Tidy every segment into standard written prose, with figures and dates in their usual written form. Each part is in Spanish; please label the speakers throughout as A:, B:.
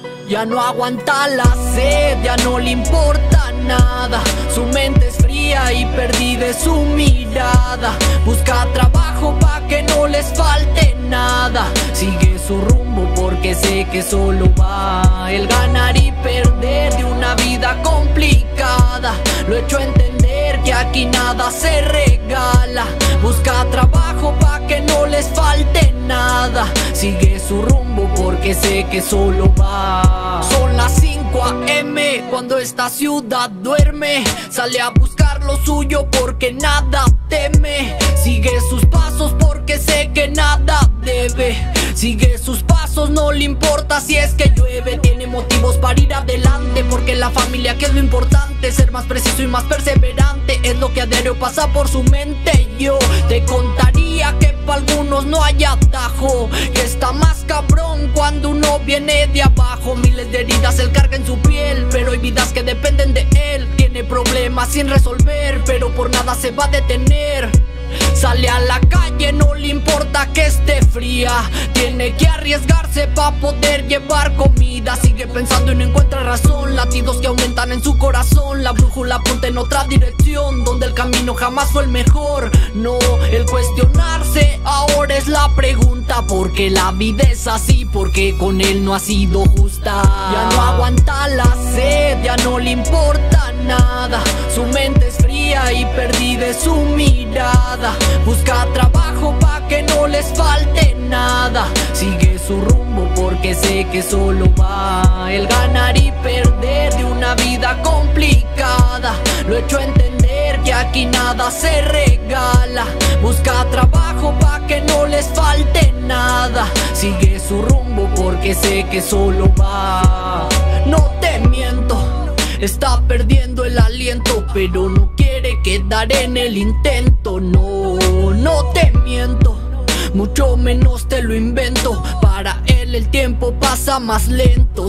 A: Ya no aguanta la sed, ya no le importa nada. Su mente es fría y perdida es su mirada. Busca trabajo pa' que no les falte nada. Sigue su rumbo porque sé que solo va el ganar y perder de una vida complicada. Lo he hecho entender que aquí nada se regala. Busca trabajo pa' que no les falte nada. Sigue su rumbo porque sé que solo va. Son las 5 AM cuando esta ciudad duerme. Sale a buscar lo suyo porque nada teme. Sigue sus pasos porque sé que nada debe. Sigue sus pasos, no le importa si es que llueve. Tiene motivos para ir adelante porque la familia que es lo importante. Ser más preciso y más perseverante es lo que a diario pasa por su mente. Yo te contaría que para algunos no hay atajo, que está más cabrón cuando uno viene de abajo. Miles de heridas él carga en su piel, pero hay vidas que dependen de él. Tiene problemas sin resolver, pero por nada se va a detener. Sale a la calle, no le importa que esté fría. Tiene que arriesgarse pa' poder llevar comida. Sigue pensando y no encuentra razón. Latidos que aumentan en su corazón. La brújula apunta en otra dirección, donde el camino jamás fue el mejor. No, el cuestionarse ahora es la pregunta. Porque la vida es así, porque con él no ha sido justa. Ya no aguanta la sed, ya no le importa nada. Su mente es fría y perdida es su mirada. Busca trabajo pa' que no les falte nada. Sigue su rumbo porque sé que solo va el ganar y perder de una vida complicada. Lo he hecho entender que aquí nada se regala. Busca trabajo pa' que no les falte nada. Sigue su rumbo porque sé que solo va. No te miento, está perdiendo el aliento, pero no quiere quedar en el intento. No, no te miento, mucho menos te lo invento. Para él el tiempo pasa más lento,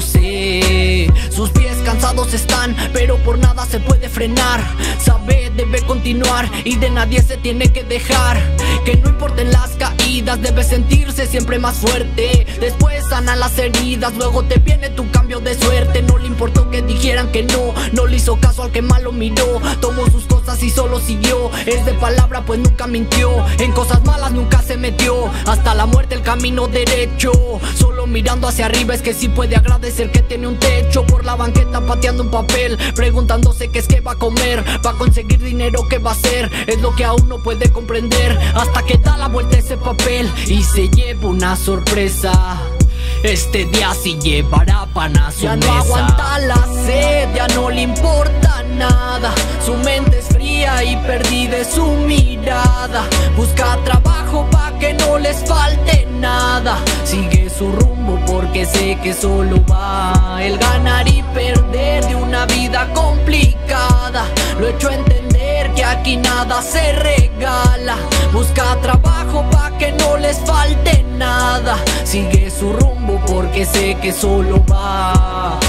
A: sé. Sus pies cansados están, pero por nada se puede frenar. Sabe, debe continuar y de nadie se tiene que dejar. Que no importen las caídas, debe sentirse siempre más fuerte. Después sana las heridas, luego te viene tu cambio de suerte. No le importó que dijeran que no, no le hizo caso al que mal lo miró. Tomó sus cosas y solo siguió. Es de palabra pues nunca mintió. En cosas malas nunca se metió. Hasta la muerte el camino derecho. Solo mirando hacia arriba es que sí puede agradecer que tiene un techo. Por la banqueta pateando un papel, preguntándose qué es que va a comer. Va a conseguir dinero, ¿qué va a hacer? Es lo que aún no puede comprender. Hasta que da la vuelta ese papel y se lleva una sorpresa. Este día sí llevará pan a su mesa. Ya no aguanta la sed, ya no le importa nada. Su mente es fría y perdida es su mirada. Busca trabajo pa' que no les falte nada. Sigue su rumbo porque sé que solo va el ganar y perder de una vida complicada. Lo he hecho entender que aquí nada se regala. Busca trabajo pa' que no les falte nada. Sigue su rumbo porque sé que solo va.